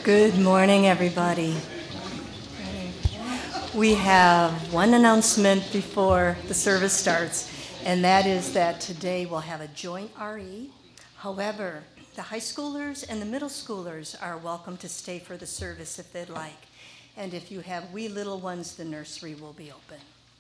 Good morning, everybody. We have one announcement before the service starts, and that is that today we'll have a joint RE. However, the high schoolers and the middle schoolers are welcome to stay for the service if they'd like. And if you have wee little ones, the nursery will be open.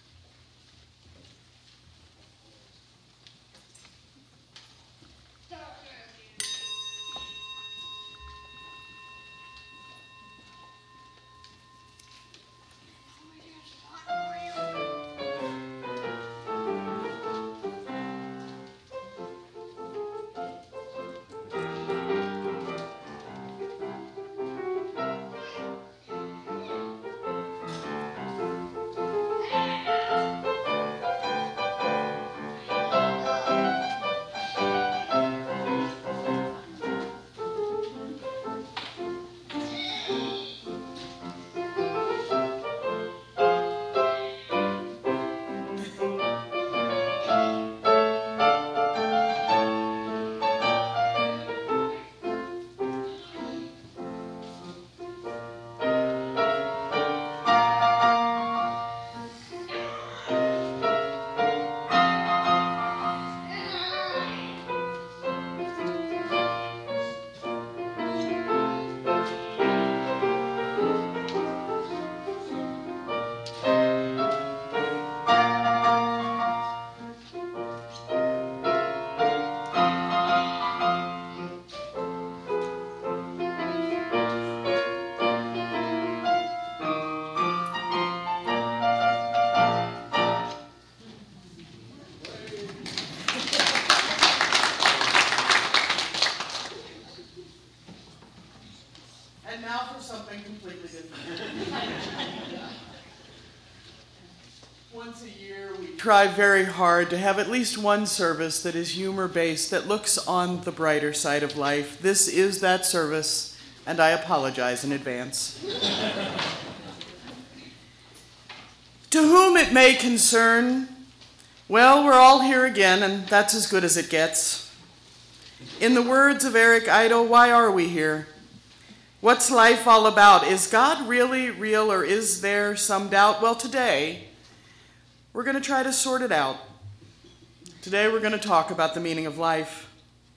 And now for something completely different. Once a year, we try very hard to have at least one service that is humor-based, that looks on the brighter side of life. This is that service, and I apologize in advance. To whom it may concern, well, we're all here again, and that's as good as it gets. In the words of Eric Idle, why are we here? What's life all about? Is God really real, or is there some doubt? Well, today, we're going to try to sort it out. Today, we're going to talk about the meaning of life.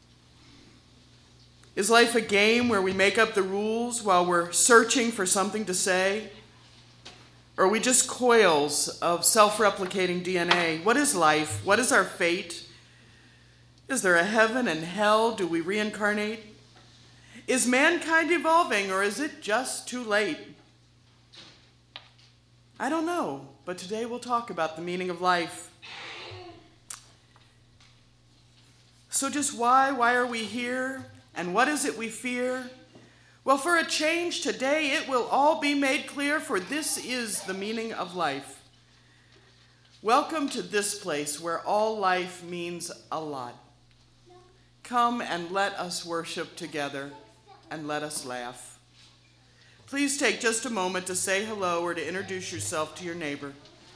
Is life a game where we make up the rules while we're searching for something to say? Or are we just coils of self-replicating DNA? What is life? What is our fate? Is there a heaven and hell? Do we reincarnate? Is mankind evolving, or is it just too late? I don't know, but today we'll talk about the meaning of life. So just why are we here, and what is it we fear? Well, for a change today, it will all be made clear, for this is the meaning of life. Welcome to this place where all life means a lot. Come and let us worship together. And let us laugh. Please take just a moment to say hello or to introduce yourself to your neighbor.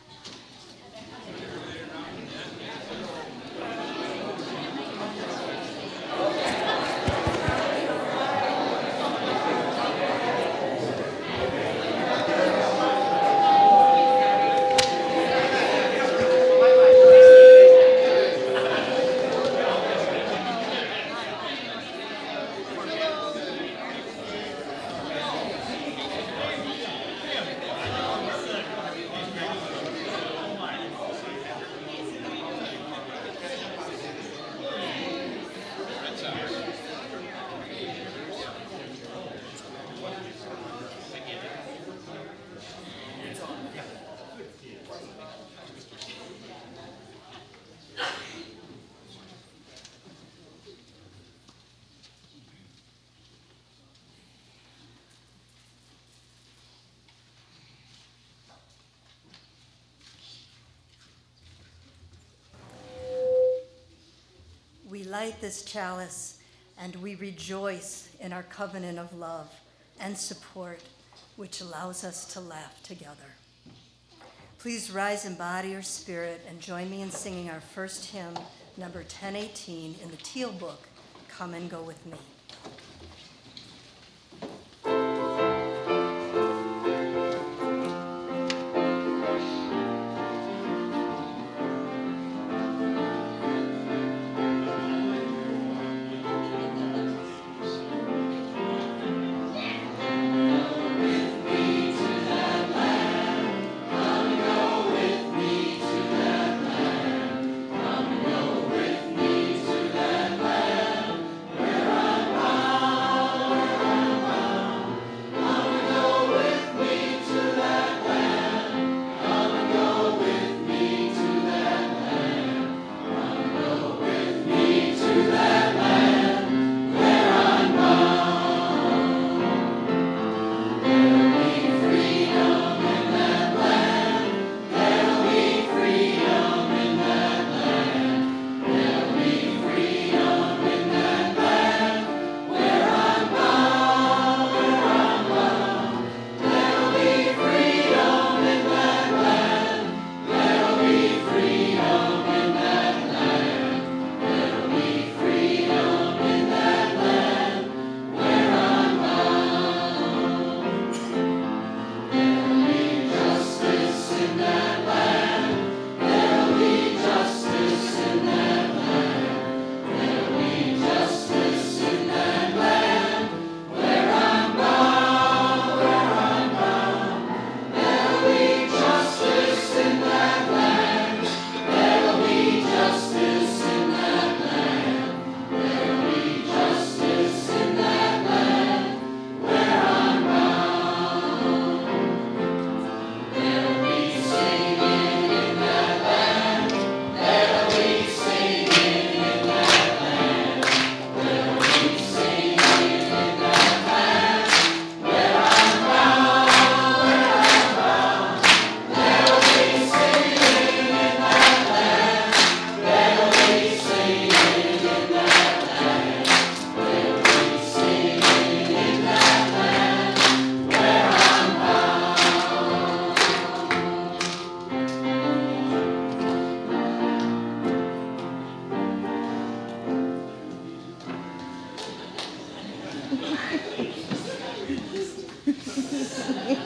We light this chalice and we rejoice in our covenant of love and support, which allows us to laugh together. Please rise in body or spirit and join me in singing our first hymn, number 1018 in the Teal Book, Come and Go With Me.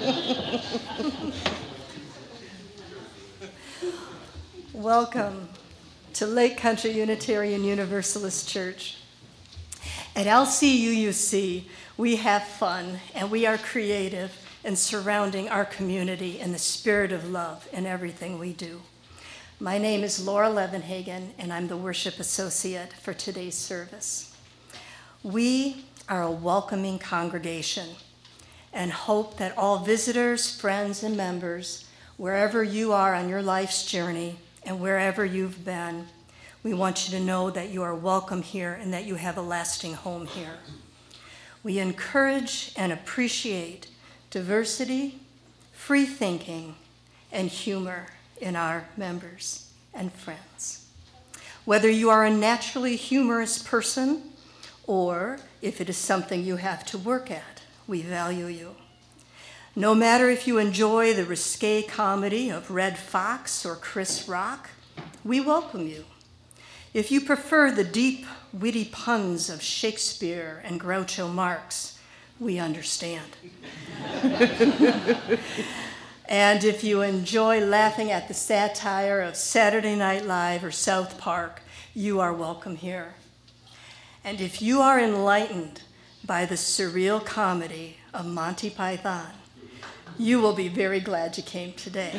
Welcome to Lake Country Unitarian Universalist Church. At LCUUC, we have fun and we are creative in surrounding our community in the spirit of love in everything we do. My name is Laura Levenhagen, and I'm the worship associate for today's service. We are a welcoming congregation and hope that all visitors, friends, and members, wherever you are on your life's journey and wherever you've been, we want you to know that you are welcome here and that you have a lasting home here. We encourage and appreciate diversity, free thinking, and humor in our members and friends. Whether you are a naturally humorous person or if it is something you have to work at, we value you. No matter if you enjoy the risque comedy of Red Fox or Chris Rock, we welcome you. If you prefer the deep, witty puns of Shakespeare and Groucho Marx, we understand. And if you enjoy laughing at the satire of Saturday Night Live or South Park, you are welcome here. And if you are enlightened by the surreal comedy of Monty Python, you will be very glad you came today.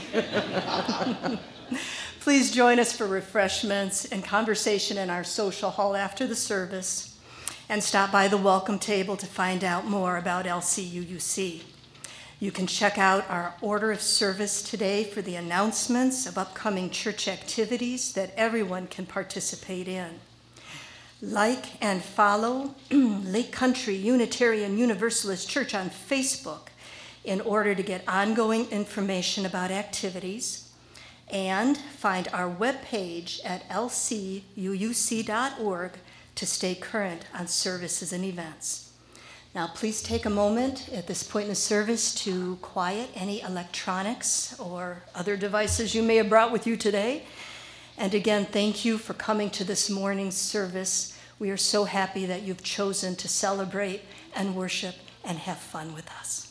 Please join us for refreshments and conversation in our social hall after the service, and stop by the welcome table to find out more about LCUUC. You can check out our order of service today for the announcements of upcoming church activities that everyone can participate in. Like and follow Lake Country Unitarian Universalist Church on Facebook in order to get ongoing information about activities, and find our webpage at lcuuc.org to stay current on services and events. Now, please take a moment at this point in the service to quiet any electronics or other devices you may have brought with you today. And again, thank you for coming to this morning's service. We are so happy that you've chosen to celebrate and worship and have fun with us.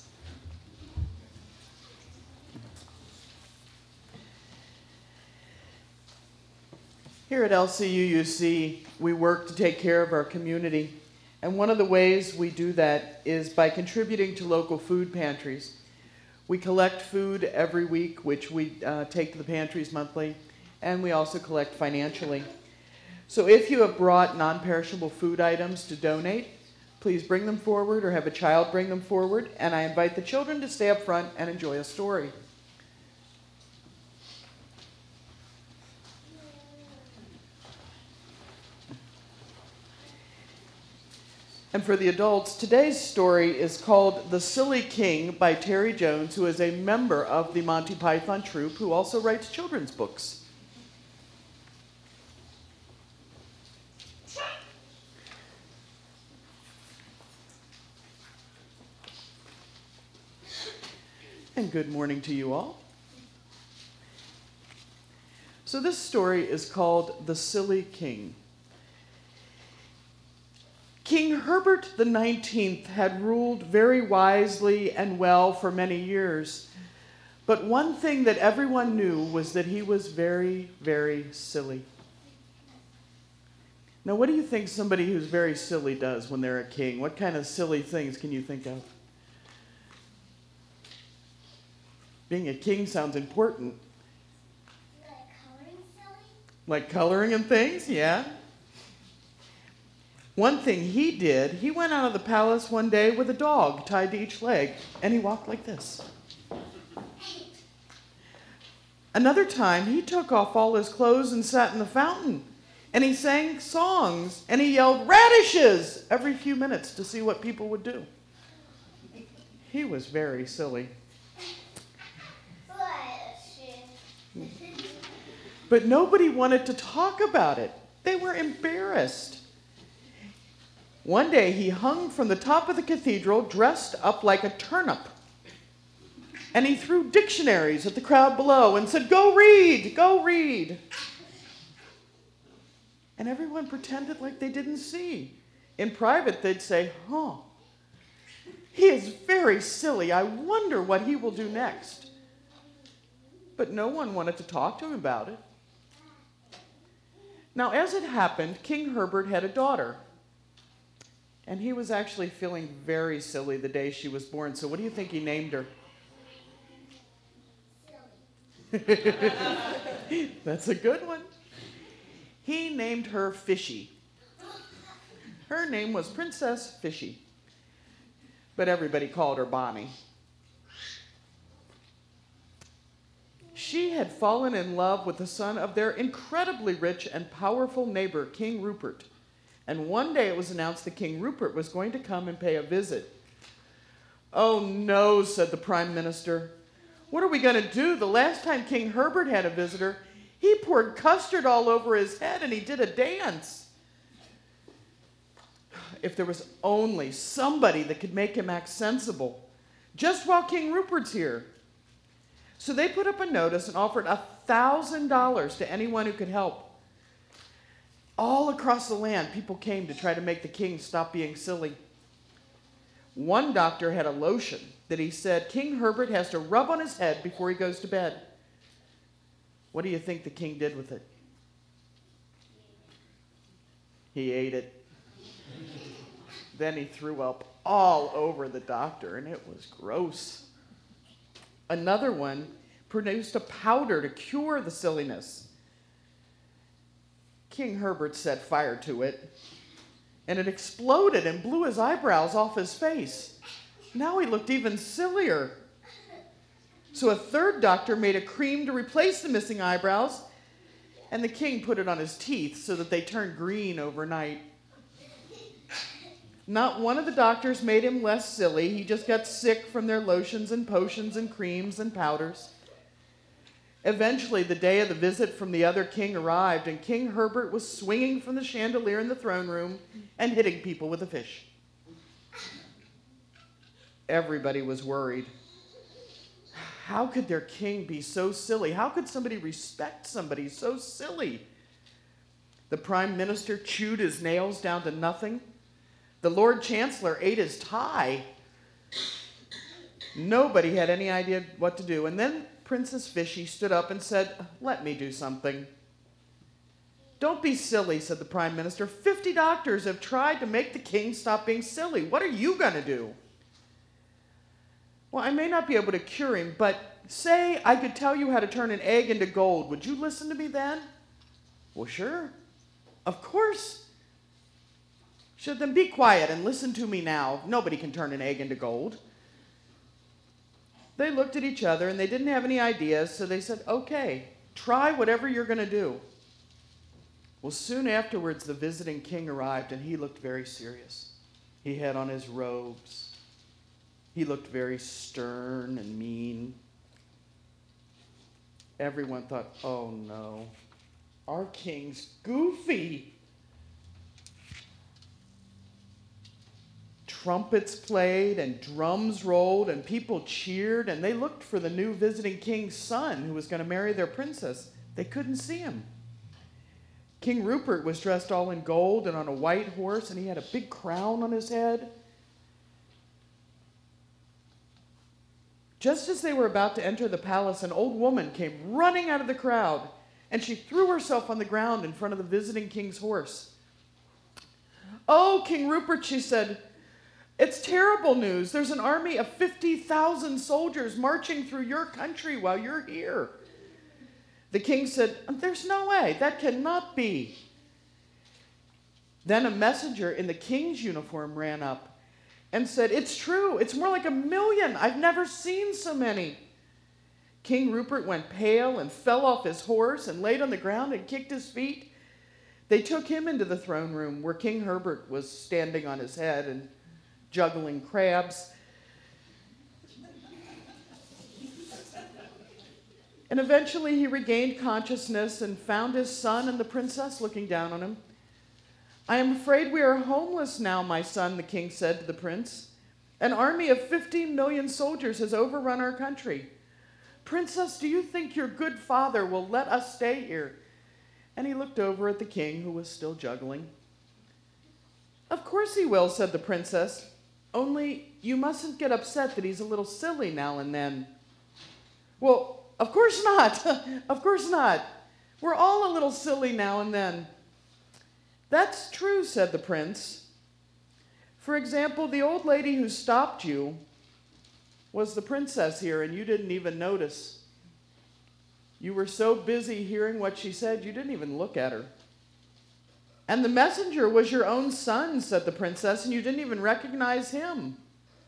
Here at LCUUC, we work to take care of our community. And one of the ways we do that is by contributing to local food pantries. We collect food every week, which we take to the pantries monthly, and we also collect financially. So if you have brought non-perishable food items to donate, please bring them forward or have a child bring them forward, and I invite the children to stay up front and enjoy a story. And for the adults, today's story is called The Silly King by Terry Jones, who is a member of the Monty Python troupe, who also writes children's books. And good morning to you all. So this story is called The Silly King. King Herbert the 19th had ruled very wisely and well for many years, but one thing that everyone knew was that he was very, very silly. Now, what do you think somebody who's very silly does when they're a king? What kind of silly things can you think of? Being a king sounds important. Like coloring silly? Like coloring and things, yeah. One thing he did, he went out of the palace one day with a dog tied to each leg, and he walked like this. Another time, he took off all his clothes and sat in the fountain, and he sang songs, and he yelled radishes every few minutes to see what people would do. He was very silly. But nobody wanted to talk about it. They were embarrassed. One day he hung from the top of the cathedral dressed up like a turnip. And he threw dictionaries at the crowd below and said, "Go read, go read." And everyone pretended like they didn't see. In private, they'd say, "Huh, he is very very silly. I wonder what he will do next." But no one wanted to talk to him about it. Now, as it happened, King Herbert had a daughter. And he was actually feeling very silly the day she was born. So what do you think he named her? That's a good one. He named her Fishy. Her name was Princess Fishy. But everybody called her Bonnie. She had fallen in love with the son of their incredibly rich and powerful neighbor, King Rupert. And one day it was announced that King Rupert was going to come and pay a visit. "Oh no," said the Prime Minister. "What are we going to do? The last time King Herbert had a visitor, he poured custard all over his head and he did a dance. If there was only somebody that could make him act sensible, just while King Rupert's here." So they put up a notice and offered $1,000 to anyone who could help. All across the land, people came to try to make the king stop being silly. One doctor had a lotion that he said King Herbert has to rub on his head before he goes to bed. What do you think the king did with it? He ate it. Then he threw up all over the doctor, and it was gross. Another one produced a powder to cure the silliness. King Herbert set fire to it, and it exploded and blew his eyebrows off his face. Now he looked even sillier. So a third doctor made a cream to replace the missing eyebrows, and the king put it on his teeth so that they turned green overnight. Not one of the doctors made him less silly. He just got sick from their lotions and potions and creams and powders. Eventually, the day of the visit from the other king arrived, and King Herbert was swinging from the chandelier in the throne room and hitting people with a fish. Everybody was worried. How could their king be so silly? How could somebody respect somebody so silly? The Prime Minister chewed his nails down to nothing. The Lord Chancellor ate his tie. Nobody had any idea what to do. And then Princess Fishy stood up and said, "Let me do something." "Don't be silly," said the Prime Minister. 50 doctors have tried to make the king stop being silly. What are you going to do?" "Well, I may not be able to cure him, but say I could tell you how to turn an egg into gold. Would you listen to me then?" "Well, sure. Of course." "Should then be quiet and listen to me now. Nobody can turn an egg into gold." They looked at each other and they didn't have any ideas, so they said, "Okay, try whatever you're going to do." Well, soon afterwards, the visiting king arrived, and he looked very serious. He had on his robes. He looked very stern and mean. Everyone thought, "Oh no, our king's goofy." Trumpets played and drums rolled and people cheered, and they looked for the new visiting king's son who was going to marry their princess. They couldn't see him. King Rupert was dressed all in gold and on a white horse, and he had a big crown on his head. Just as they were about to enter the palace, an old woman came running out of the crowd, and she threw herself on the ground in front of the visiting king's horse. "Oh, King Rupert," she said, "it's terrible news. There's an army of 50,000 soldiers marching through your country while you're here." The king said, "There's no way. That cannot be." Then a messenger in the king's uniform ran up and said, "It's true. It's more like 1,000,000. I've never seen so many." King Rupert went pale and fell off his horse and laid on the ground and kicked his feet. They took him into the throne room where King Herbert was standing on his head and juggling crabs. And eventually he regained consciousness and found his son and the princess looking down on him. "I am afraid we are homeless now, my son," the king said to the prince. "An army of 15 million soldiers has overrun our country. Princess, do you think your good father will let us stay here?" And he looked over at the king, who was still juggling. "Of course he will," said the princess. Only you mustn't get upset that he's a little silly now and then. Well, of course not. Of course not. We're all a little silly now and then. That's true, said the prince. For example, the old lady who stopped you was the princess here, and you didn't even notice. You were so busy hearing what she said, you didn't even look at her. And the messenger was your own son, said the princess, and you didn't even recognize him.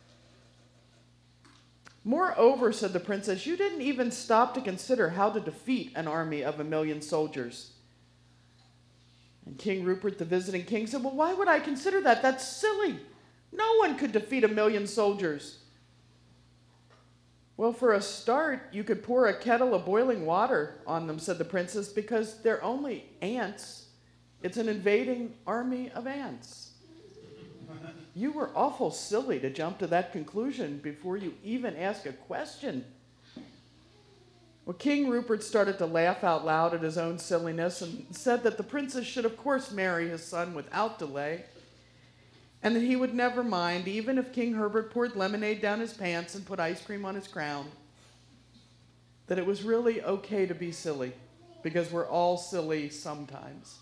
Moreover, said the princess, you didn't even stop to consider how to defeat an army of 1,000,000 soldiers. And King Rupert, the visiting king, said, well, why would I consider that? That's silly. No one could defeat 1,000,000 soldiers. Well, for a start, you could pour a kettle of boiling water on them, said the princess, because they're only ants. It's an invading army of ants. You were awful silly to jump to that conclusion before you even ask a question. Well, King Rupert started to laugh out loud at his own silliness and said that the princess should, of course, marry his son without delay, and that he would never mind, even if King Herbert poured lemonade down his pants and put ice cream on his crown, that it was really okay to be silly, because we're all silly sometimes.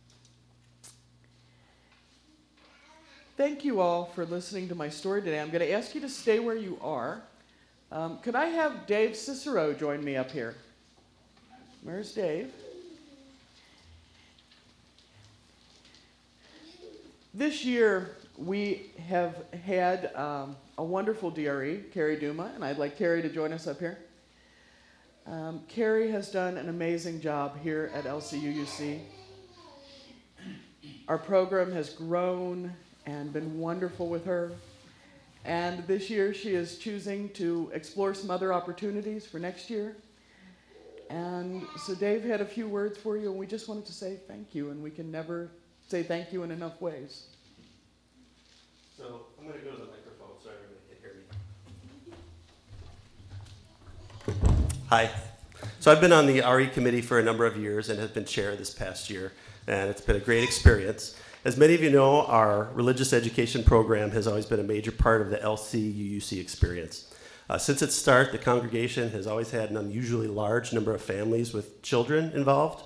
Thank you all for listening to my story today. I'm going to ask you to stay where you are. Could I have Dave Cicero join me up here? Where's Dave? This year, we have had a wonderful DRE, Carrie Duma, and I'd like Carrie to join us up here. Carrie has done an amazing job here at LCUUC. Our program has grown and been wonderful with her. And this year she is choosing to explore some other opportunities for next year. And so Dave had a few words for you, and we just wanted to say thank you, and we can never say thank you in enough ways. So I'm going to go to the microphone so everybody can hear me. Hi. So I've been on the RE committee for a number of years and have been chair this past year, and it's been a great experience. As many of you know, our religious education program has always been a major part of the LCUUC experience. Since its start, the congregation has always had an unusually large number of families with children involved.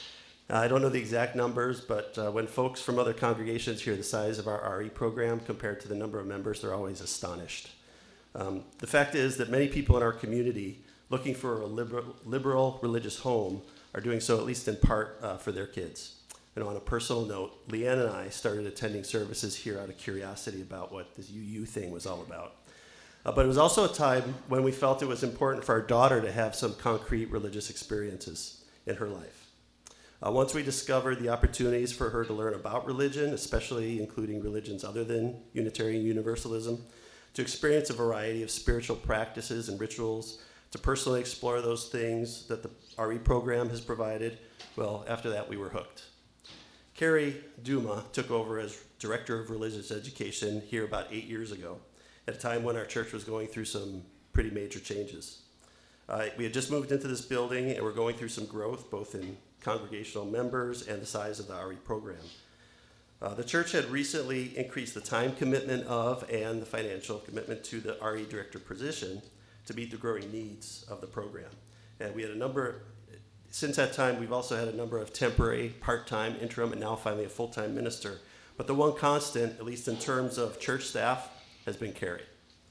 I don't know the exact numbers, but when folks from other congregations hear the size of our RE program compared to the number of members, they're always astonished. The fact is that many people in our community looking for a liberal religious home are doing so at least in part for their kids. And on a personal note, Leanne and I started attending services here out of curiosity about what this UU thing was all about. But it was also a time when we felt it was important for our daughter to have some concrete religious experiences in her life. Once we discovered the opportunities for her to learn about religion, especially including religions other than Unitarian Universalism, to experience a variety of spiritual practices and rituals, to personally explore those things that the RE program has provided, well, after that we were hooked. Carrie Duma took over as Director of Religious Education here about 8 years ago, at a time when our church was going through some pretty major changes. We had just moved into this building and we're going through some growth, both in congregational members and the size of the RE program. The church had recently increased the time commitment of and the financial commitment to the RE director position to meet the growing needs of the program. And we had since that time, we've also had a number of temporary, part-time, interim, and now finally a full-time minister. But the one constant, at least in terms of church staff, has been Carrie.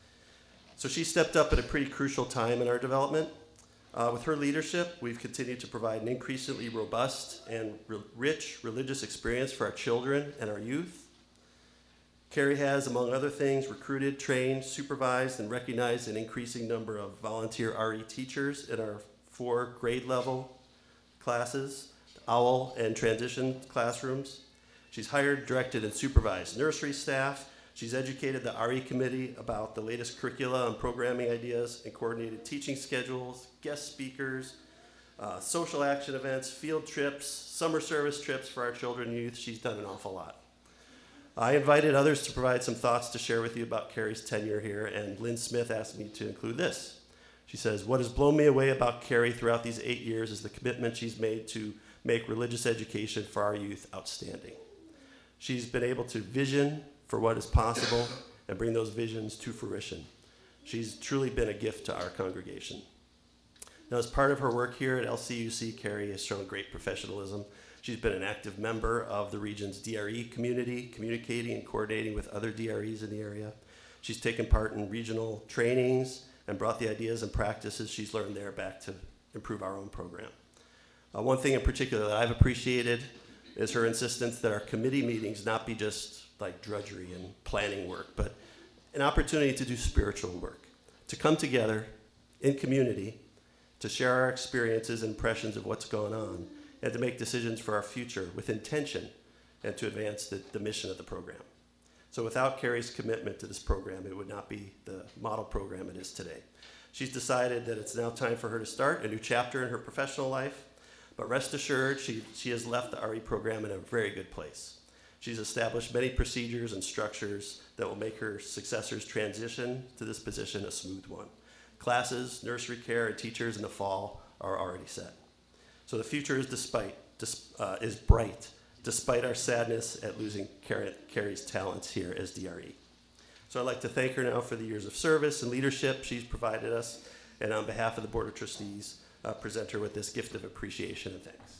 So she stepped up at a pretty crucial time in our development. With her leadership, we've continued to provide an increasingly robust and rich religious experience for our children and our youth. Carrie has, among other things, recruited, trained, supervised, and recognized an increasing number of volunteer RE teachers in our 4 grade level classes, OWL and transition classrooms. She's hired, directed, and supervised nursery staff. She's educated the RE committee about the latest curricula and programming ideas and coordinated teaching schedules, guest speakers, social action events, field trips, summer service trips for our children and youth. She's done an awful lot. I invited others to provide some thoughts to share with you about Carrie's tenure here, and Lynn Smith asked me to include this. She says, what has blown me away about Carrie throughout these 8 years is the commitment she's made to make religious education for our youth outstanding. She's been able to vision for what is possible and bring those visions to fruition. She's truly been a gift to our congregation. Now, as part of her work here at LCUC, Carrie has shown great professionalism. She's been an active member of the region's DRE community, communicating and coordinating with other DREs in the area. She's taken part in regional trainings and brought the ideas and practices she's learned there back to improve our own program. One thing in particular that I've appreciated is her insistence that our committee meetings not be just like drudgery and planning work, but an opportunity to do spiritual work, to come together in community, to share our experiences and impressions of what's going on, and to make decisions for our future with intention and to advance the mission of the program. So without Carrie's commitment to this program, it would not be the model program it is today. She's decided that it's now time for her to start a new chapter in her professional life, but rest assured, she has left the RE program in a very good place. She's established many procedures and structures that will make her successor's transition to this position a smooth one. Classes, nursery care, and teachers in the fall are already set. So the future is bright, despite our sadness at losing Carrie's talents here as DRE. So I'd like to thank her now for the years of service and leadership she's provided us, and on behalf of the Board of Trustees, present her with this gift of appreciation and thanks.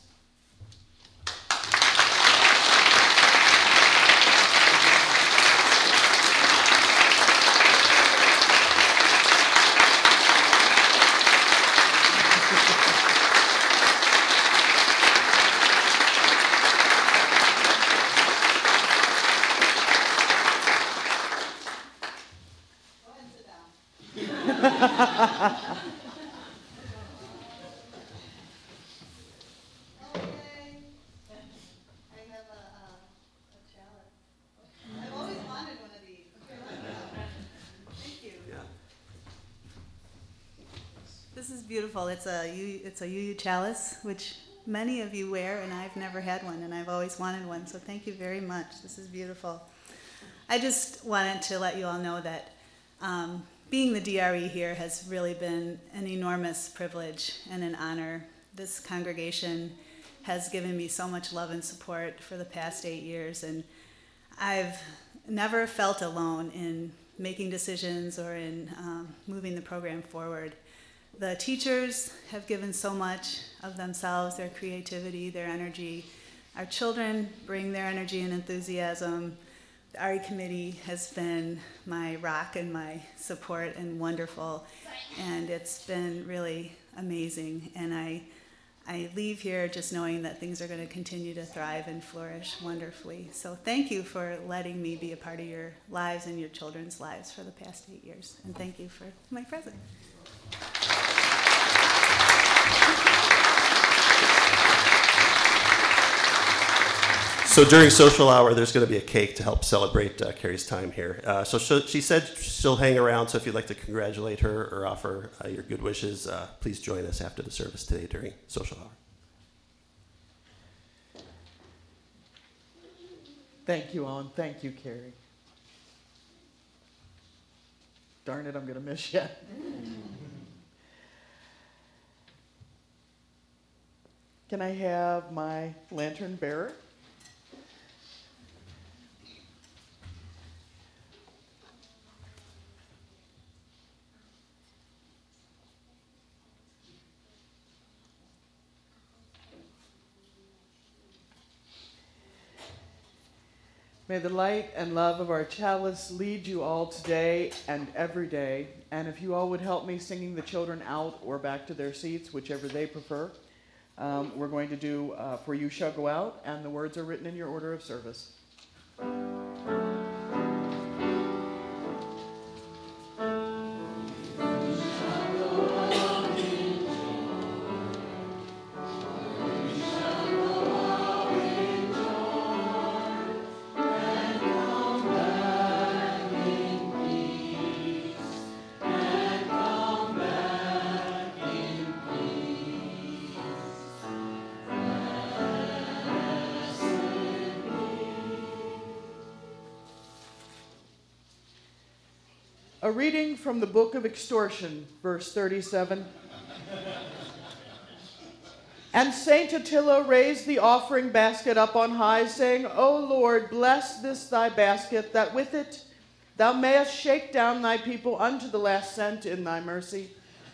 This is beautiful. It's a UU chalice, which many of you wear, and I've never had one, and I've always wanted one, so thank you very much. This is beautiful. I just wanted to let you all know that being the DRE here has really been an enormous privilege and an honor. This congregation has given me so much love and support for the past 8 years, and I've never felt alone in making decisions or in moving the program forward. The teachers have given so much of themselves, their creativity, their energy. Our children bring their energy and enthusiasm. The RE committee has been my rock and my support and wonderful, and it's been really amazing. And I leave here just knowing that things are going to continue to thrive and flourish wonderfully. So thank you for letting me be a part of your lives and your children's lives for the past 8 years. And thank you for my present. So during social hour, there's going to be a cake to help celebrate Carrie's time here. So she said she'll hang around, so if you'd like to congratulate her or offer your good wishes, please join us after the service today during social hour. Thank you, Owen. Thank you, Carrie. Darn it, I'm going to miss you. Can I have my lantern bearer? May the light and love of our chalice lead you all today and every day. And if you all would help me singing the children out or back to their seats, whichever they prefer, we're going to do For You Shall Go Out, and the words are written in your order of service. A reading from the book of Extortion, verse 37. And Saint Attila raised the offering basket up on high, saying, O Lord, bless this thy basket, that with it thou mayest shake down thy people unto the last cent in thy mercy.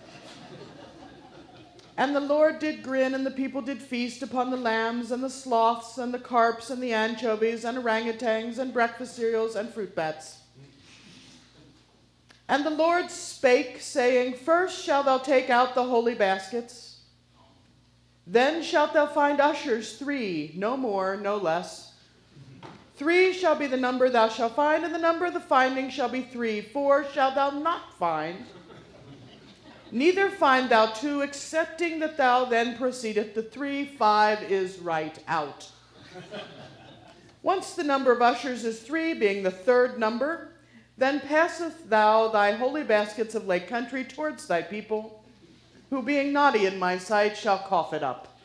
And the Lord did grin, and the people did feast upon the lambs, and the sloths, and the carps, and the anchovies, and orangutans, and breakfast cereals, and fruit bats. And the Lord spake, saying, First shalt thou take out the holy baskets. Then shalt thou find ushers 3, no more, no less. 3 shall be the number thou shalt find, and the number of the finding shall be 3. 4 shalt thou not find. Neither find thou 2, excepting that thou then proceedeth to 3. 5 is right out. Once the number of ushers is 3, being the third number, then passeth thou thy holy baskets of Lake Country towards thy people, who being naughty in my sight shall cough it up.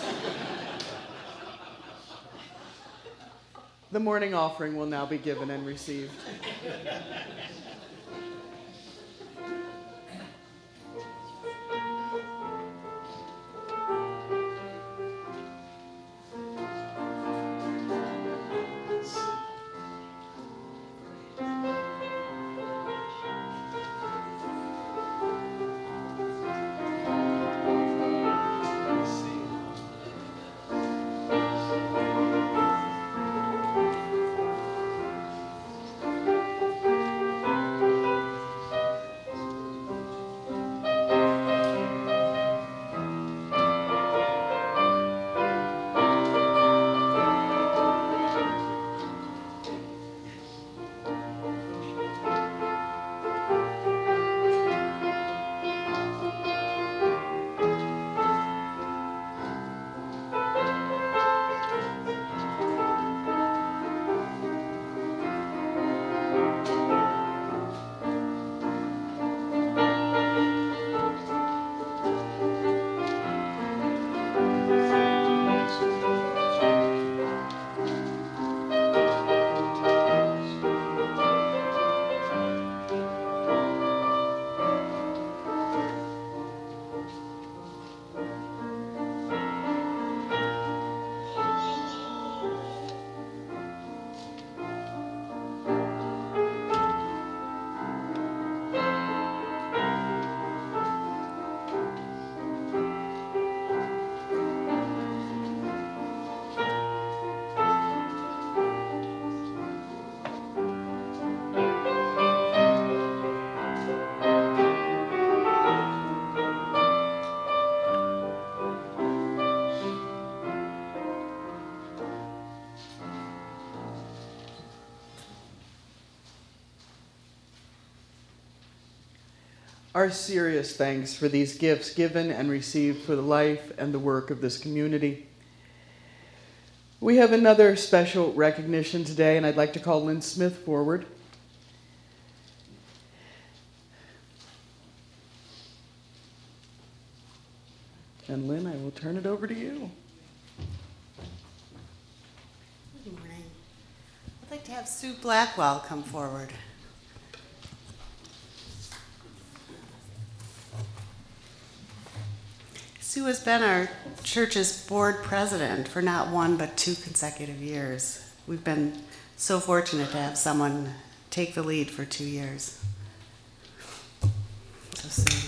The morning offering will now be given and received. Our serious thanks for these gifts given and received for the life and the work of this community. We have another special recognition today, and I'd like to call Lynn Smith forward. And Lynn, I will turn it over to you. Good morning. I'd like to have Sue Blackwell come forward. Sue has been our church's board president for not 1 but 2 consecutive years. We've been so fortunate to have someone take the lead for 2 years. So Sue.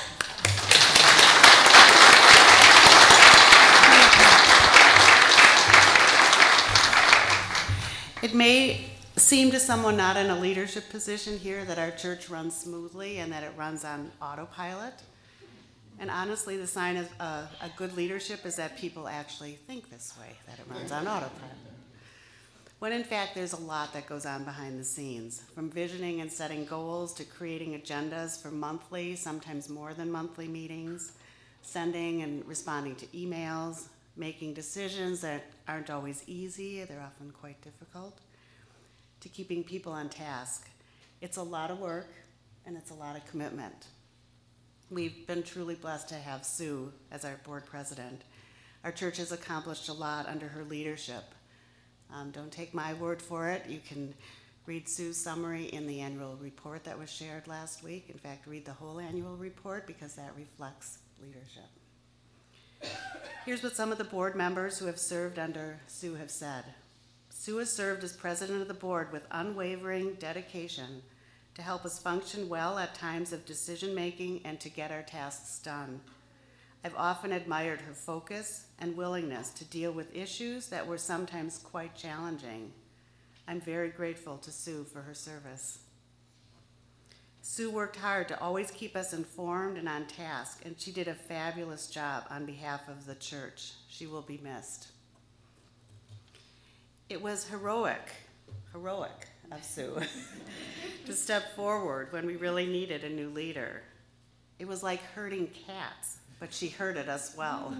It may seem to someone not in a leadership position here that our church runs smoothly and that it runs on autopilot. And honestly, the sign of a good leadership is that people actually think this way, that it runs on autopilot. When in fact, there's a lot that goes on behind the scenes, from visioning and setting goals to creating agendas for monthly, sometimes more than monthly meetings, sending and responding to emails, making decisions that aren't always easy, they're often quite difficult, to keeping people on task. It's a lot of work and it's a lot of commitment. We've been truly blessed to have Sue as our board president. Our church has accomplished a lot under her leadership. Don't take my word for it. You can read Sue's summary in the annual report that was shared last week. In fact, read the whole annual report because that reflects leadership. Here's what some of the board members who have served under Sue have said. Sue has served as president of the board with unwavering dedication to help us function well at times of decision-making and to get our tasks done. I've often admired her focus and willingness to deal with issues that were sometimes quite challenging. I'm very grateful to Sue for her service. Sue worked hard to always keep us informed and on task, and she did a fabulous job on behalf of the church. She will be missed. It was heroic of Sue to step forward when we really needed a new leader. It was like herding cats, but she herded us well.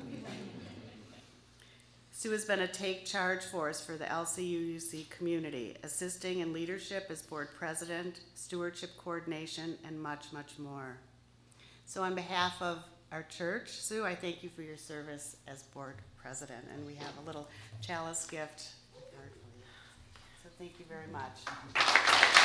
Sue has been a take charge force for the LCUUC community, assisting in leadership as board president, stewardship coordination, and much, much more. So on behalf of our church, Sue, I thank you for your service as board president, and we have a little chalice gift card for you. So thank you very much.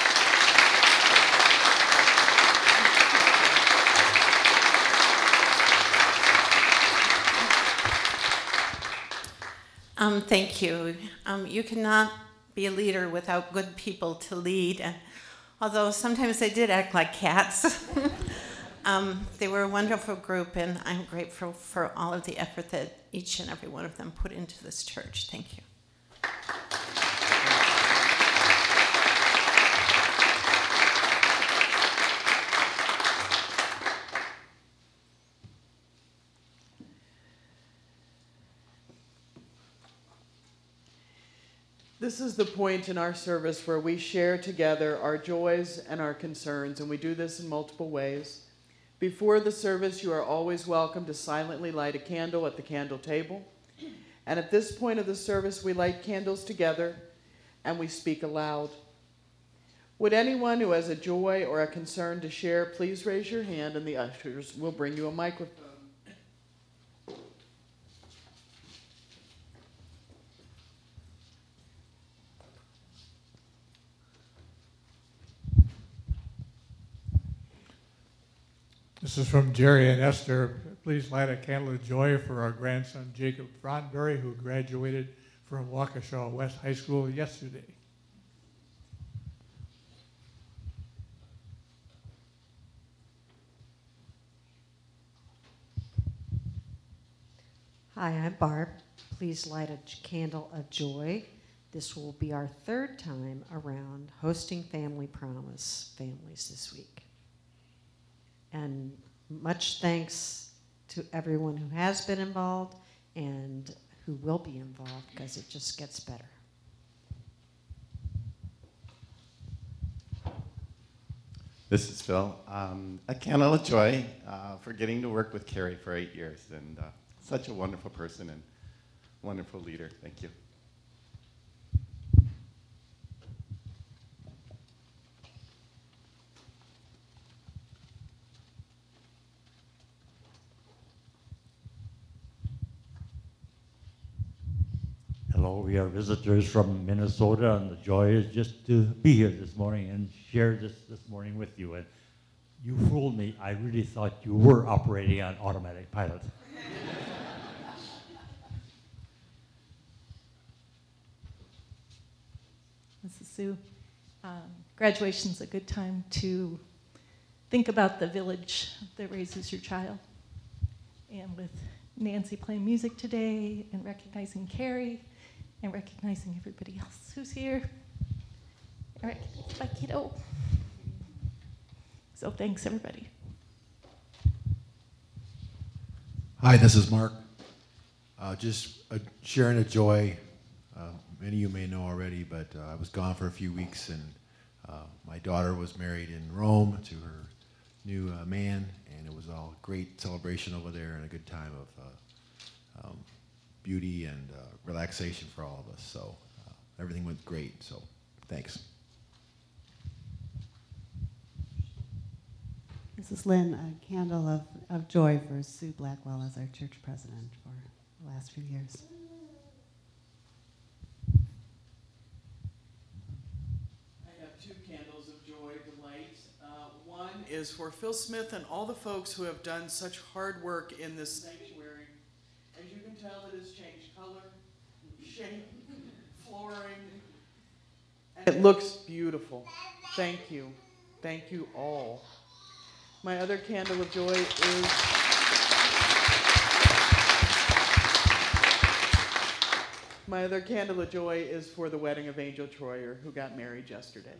Thank you. You cannot be a leader without good people to lead. And although sometimes they did act like cats, they were a wonderful group, and I'm grateful for all of the effort that each and every one of them put into this church. Thank you. This is the point in our service where we share together our joys and our concerns, and we do this in multiple ways. Before the service, you are always welcome to silently light a candle at the candle table. And at this point of the service, we light candles together and we speak aloud. Would anyone who has a joy or a concern to share, please raise your hand and the ushers will bring you a microphone. This is from Jerry and Esther. Please light a candle of joy for our grandson, Jacob Frontberry, who graduated from Waukesha West High School yesterday. Hi, I'm Barb. Please light a candle of joy. This will be our third time around hosting Family Promise families this week. And much thanks to everyone who has been involved and who will be involved, because it just gets better. This is Phil. A candle of joy for getting to work with Carrie for 8 years, and such a wonderful person and wonderful leader. Thank you. Hello, we are visitors from Minnesota, and the joy is just to be here this morning and share this morning with you. And you fooled me. I really thought you were operating on automatic pilot. This is Sue. Graduation's a good time to think about the village that raises your child. And with Nancy playing music today and recognizing Carrie and recognizing everybody else who's here, and recognizing my kiddo. So thanks, everybody. Hi, this is Mark. Just sharing a joy. Many of you may know already, but I was gone for a few weeks, and my daughter was married in Rome to her new man, and it was all great celebration over there and a good time of beauty and relaxation for all of us. So everything went great, so thanks. This is Lynn, a candle of joy for Sue Blackwell as our church president for the last few years. I have 2 candles of joy to light. One is for Phil Smith and all the folks who have done such hard work in this sanctuary. As you can tell, it has changed color, shape, flooring, It looks beautiful. Thank you. Thank you all. My other candle of joy is for the wedding of Angel Troyer, who got married yesterday.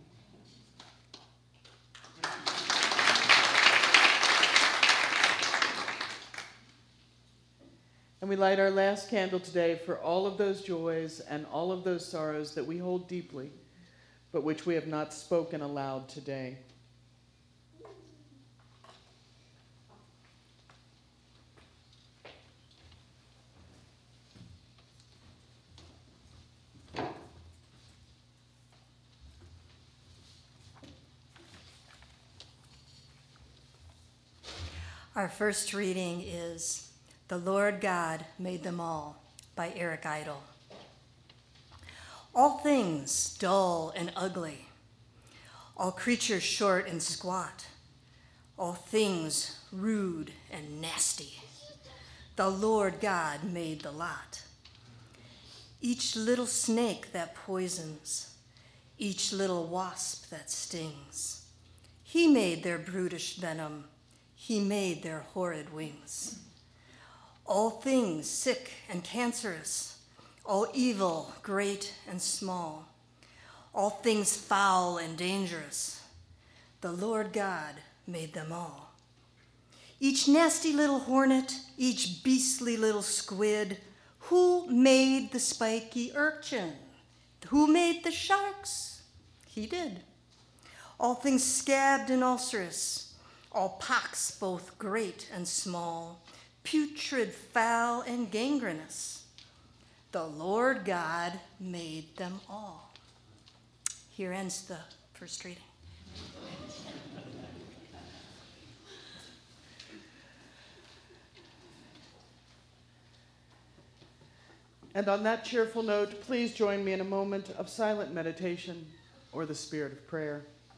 And we light our last candle today for all of those joys and all of those sorrows that we hold deeply, but which we have not spoken aloud today. Our first reading is The Lord God Made Them All by Eric Idle. All things dull and ugly, all creatures short and squat, all things rude and nasty, the Lord God made the lot. Each little snake that poisons, each little wasp that stings, he made their brutish venom, he made their horrid wings. All things sick and cancerous, all evil, great and small, all things foul and dangerous, the Lord God made them all. Each nasty little hornet, each beastly little squid, who made the spiky urchin? Who made the sharks? He did. All things scabbed and ulcerous, all pox both great and small, putrid, foul, and gangrenous, the Lord God made them all. Here ends the first reading. And on that cheerful note, please join me in a moment of silent meditation or the spirit of prayer.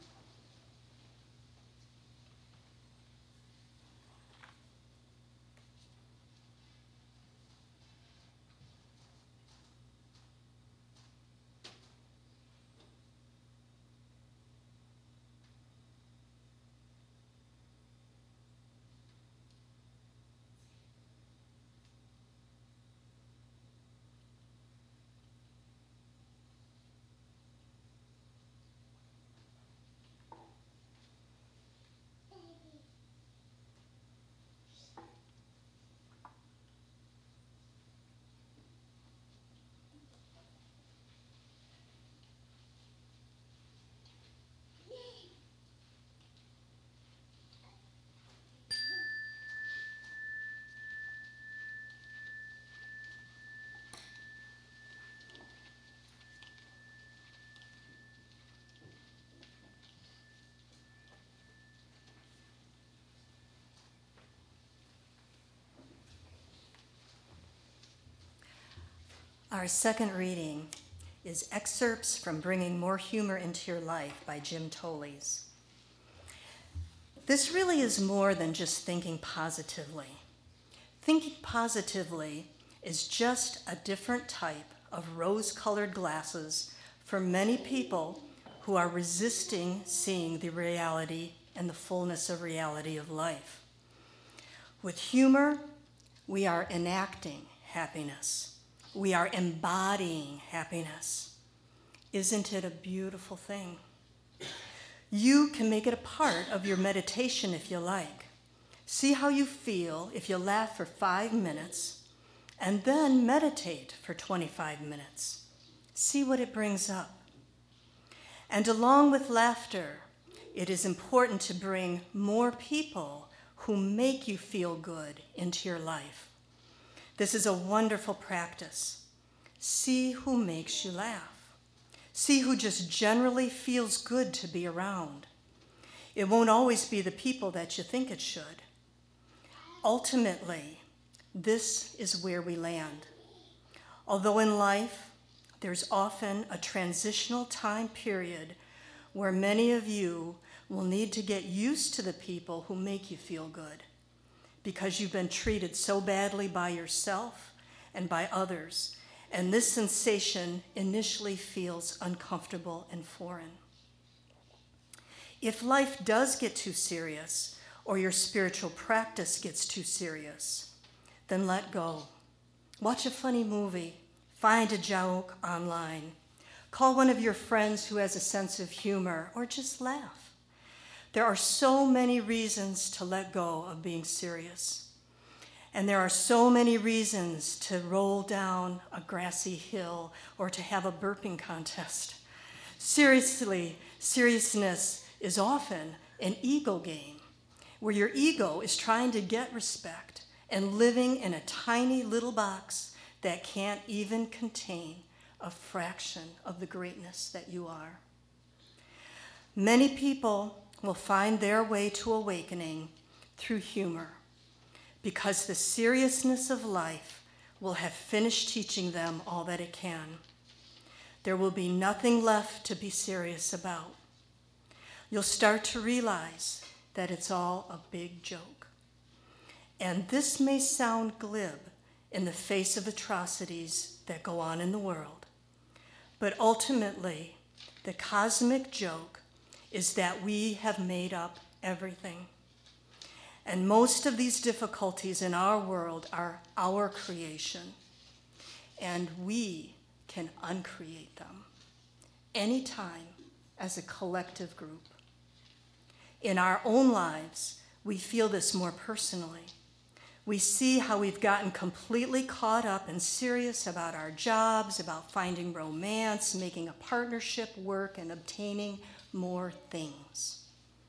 Our second reading is excerpts from Bringing More Humor into Your Life by Jim Toles. This really is more than just thinking positively. Thinking positively is just a different type of rose-colored glasses for many people who are resisting seeing the reality and the fullness of reality of life. With humor, we are enacting happiness. We are embodying happiness. Isn't it a beautiful thing? You can make it a part of your meditation if you like. See how you feel if you laugh for 5 minutes and then meditate for 25 minutes. See what it brings up. And along with laughter, it is important to bring more people who make you feel good into your life. This is a wonderful practice. See who makes you laugh. See who just generally feels good to be around. It won't always be the people that you think it should. Ultimately, this is where we land. Although in life, there's often a transitional time period where many of you will need to get used to the people who make you feel good, because you've been treated so badly by yourself and by others, and this sensation initially feels uncomfortable and foreign. If life does get too serious, or your spiritual practice gets too serious, then let go. Watch a funny movie, find a joke online, call one of your friends who has a sense of humor, or just laugh. There are so many reasons to let go of being serious. And there are so many reasons to roll down a grassy hill or to have a burping contest. Seriousness is often an ego game, where your ego is trying to get respect and living in a tiny little box that can't even contain a fraction of the greatness that you are. Many people will find their way to awakening through humor, because the seriousness of life will have finished teaching them all that it can. There will be nothing left to be serious about. You'll start to realize that it's all a big joke. And this may sound glib in the face of atrocities that go on in the world, but ultimately, the cosmic joke is that we have made up everything. And most of these difficulties in our world are our creation, and we can uncreate them anytime as a collective group. In our own lives, we feel this more personally. We see how we've gotten completely caught up and serious about our jobs, about finding romance, making a partnership work, and obtaining more things.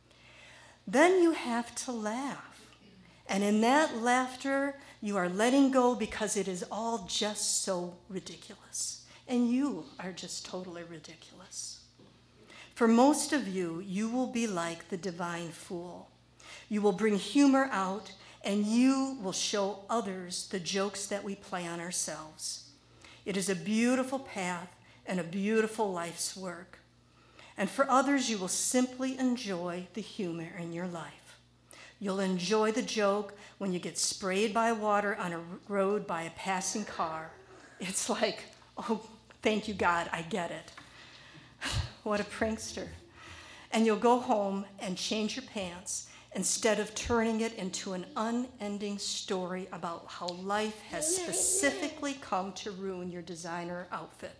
Then you have to laugh. And in that laughter, you are letting go because it is all just so ridiculous. And you are just totally ridiculous. For most of you, you will be like the divine fool. You will bring humor out, and you will show others the jokes that we play on ourselves. It is a beautiful path and a beautiful life's work. And for others, you will simply enjoy the humor in your life. You'll enjoy the joke when you get sprayed by water on a road by a passing car. It's like, oh, thank you, God, I get it. What a prankster. And you'll go home and change your pants instead of turning it into an unending story about how life has specifically come to ruin your designer outfit.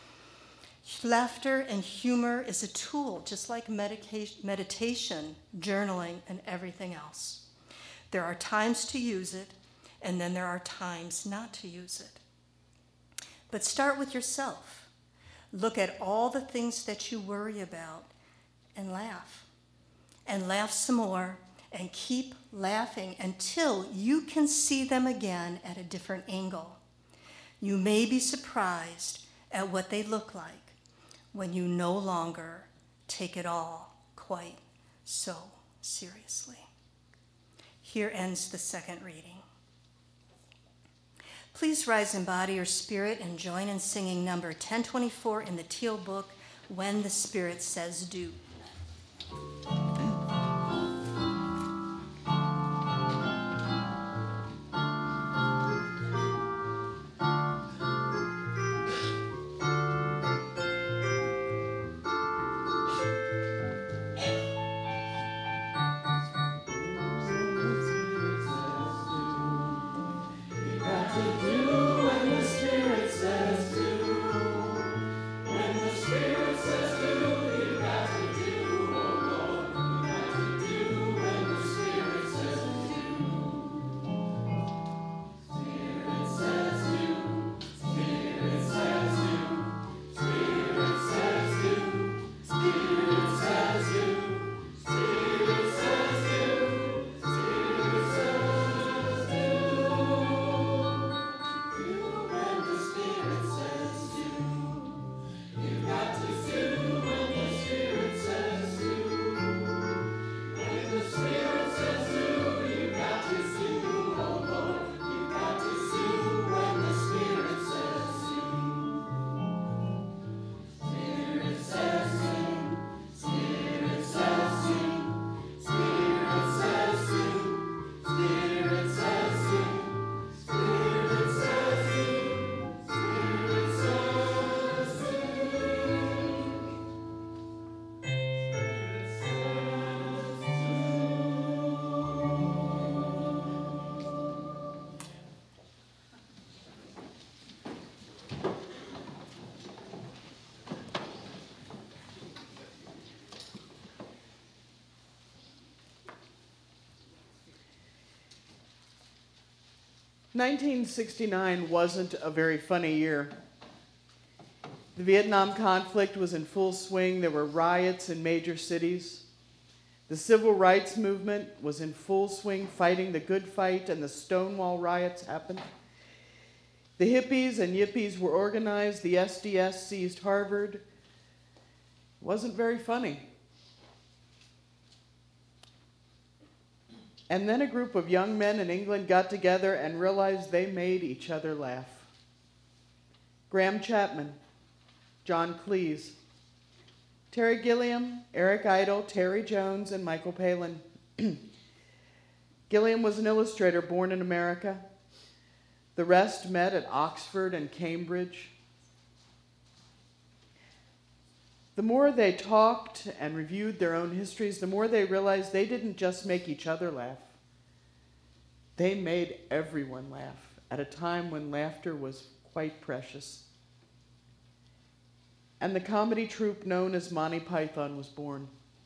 Laughter and humor is a tool, just like meditation, journaling, and everything else. There are times to use it, and then there are times not to use it. But start with yourself. Look at all the things that you worry about and laugh. And laugh some more, and keep laughing until you can see them again at a different angle. You may be surprised at what they look like when you no longer take it all quite so seriously. Here ends the second reading. Please rise in body or spirit and join in singing number 1024 in the Teal Book, When the Spirit Says Do. When the Spirit says do, you got to do. 1969 wasn't a very funny year. The Vietnam conflict was in full swing. There were riots in major cities. The civil rights movement was in full swing, fighting the good fight, and the Stonewall riots happened. The hippies and yippies were organized. The SDS seized Harvard. It wasn't very funny. And then a group of young men in England got together and realized they made each other laugh. Graham Chapman, John Cleese, Terry Gilliam, Eric Idle, Terry Jones, and Michael Palin. Gilliam was an illustrator born in America. The rest met at Oxford and Cambridge. The more they talked and reviewed their own histories, the more they realized they didn't just make each other laugh. They made everyone laugh at a time when laughter was quite precious. And the comedy troupe known as Monty Python was born.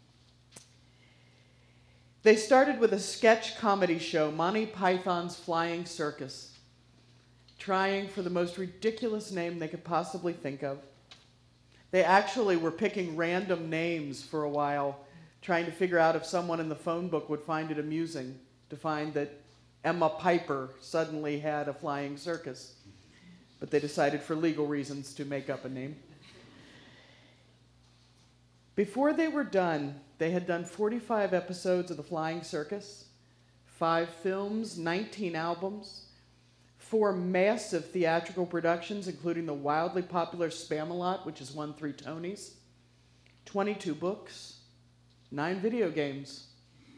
They started with a sketch comedy show, Monty Python's Flying Circus, trying for the most ridiculous name they could possibly think of. They actually were picking random names for a while, trying to figure out if someone in the phone book would find it amusing to find that Emma Piper suddenly had a flying circus. But they decided for legal reasons to make up a name. Before they were done, they had done 45 episodes of The Flying Circus, 5 films, 19 albums, 4 massive theatrical productions, including the wildly popular Spamalot, which has won 3 Tonys, 22 books, 9 video games.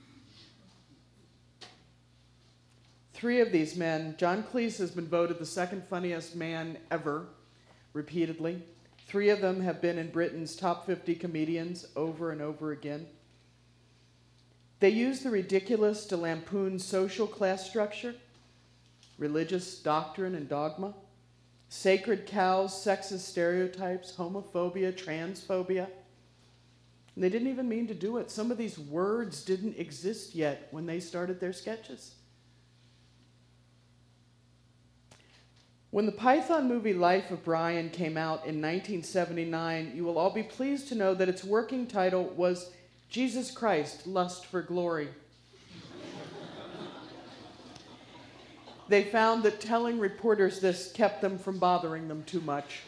3 of these men, John Cleese has been voted the second funniest man ever, repeatedly. 3 of them have been in Britain's top 50 comedians over and over again. They use the ridiculous to lampoon social class structure, religious doctrine and dogma, sacred cows, sexist stereotypes, homophobia, transphobia. And they didn't even mean to do it. Some of these words didn't exist yet when they started their sketches. When the Python movie Life of Brian came out in 1979, you will all be pleased to know that its working title was Jesus Christ, Lust for Glory. They found that telling reporters this kept them from bothering them too much.